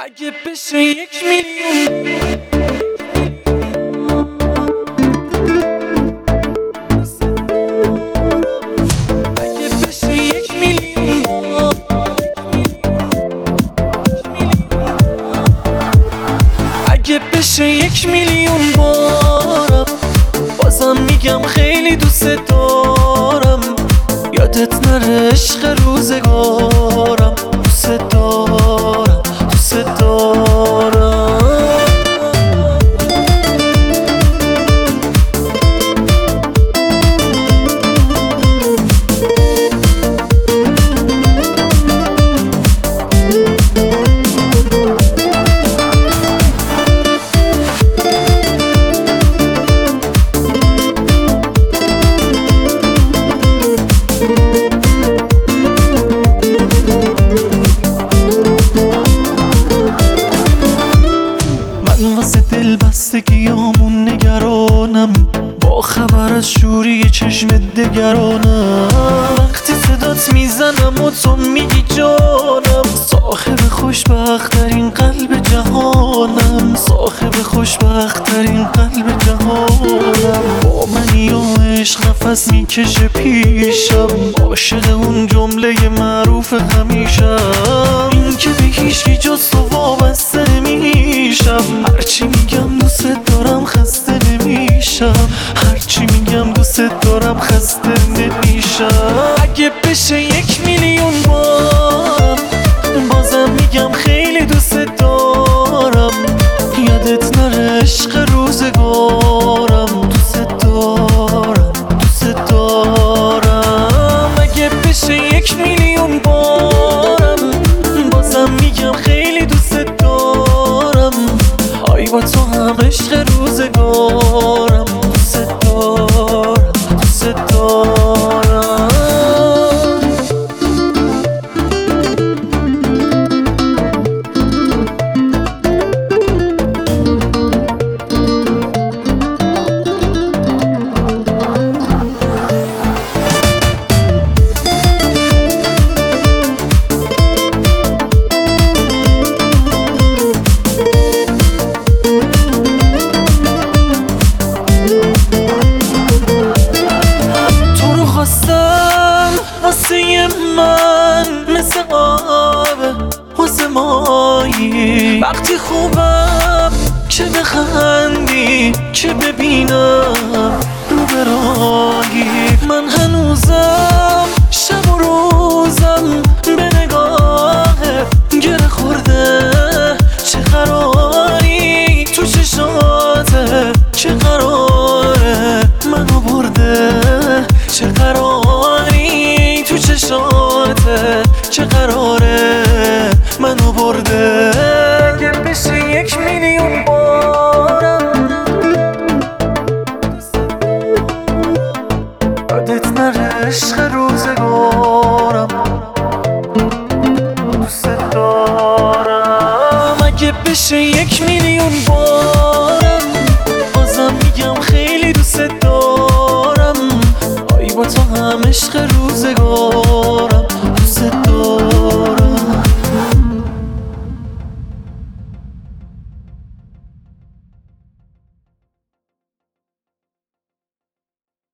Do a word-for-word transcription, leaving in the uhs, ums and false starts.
اگه بشه یک میلیون اگه بشه یک میلیون اگه بشه یک میلیون بارم بازم میگم خیلی دوست دارم. یادت نره عشق روزگارم، دوست دارم دوست دارم. واسه دل بستگیامون نگرانم، با خبر از شوری چشم دگرانم. وقتی صدات میزنم و تو میگی جانم، صاحب خوشبخت ترین قلب جهانم، صاحب خوشبخت ترین قلب جهانم. با منی و عشق نفس میکشه پیشم، عاشق اون جمله معروف همیشم، این که به هیچکی جز تو وابسته نمیشم. هرچی میگم دوست دارم خسته نمیشم، هرچی میگم دوست دارم خسته نمیشم. اگه بشه یک میلیون بارم بازم میگم خیلی دوست دارم. یادت نره عشق روزگارم، دوست دارم دوست دارم. اگه بشه یک میلیون بارم بازم میگم خیلی دوست دارم. آی با تو هم عشق روزگارم، دوست دارم دوست دارم. واسه من مثل آب واسه مایی، وقتی خوبم چه بخندی چه ببینم رو برایی. من هنوزم شب و روزم به نگاه گره خورده. چه قراری تو چشاته، چه قراره منو برده، چه قراری تو چشاته، چه قراره منو برده. اگه بشه یک میلیون بارم یادت نره عشق روزگارم، دوست دارم. اگه بشه یک میلیون بارم بازم میگم خیلی دوست دارم. آی با تو هم عشق روزگارم،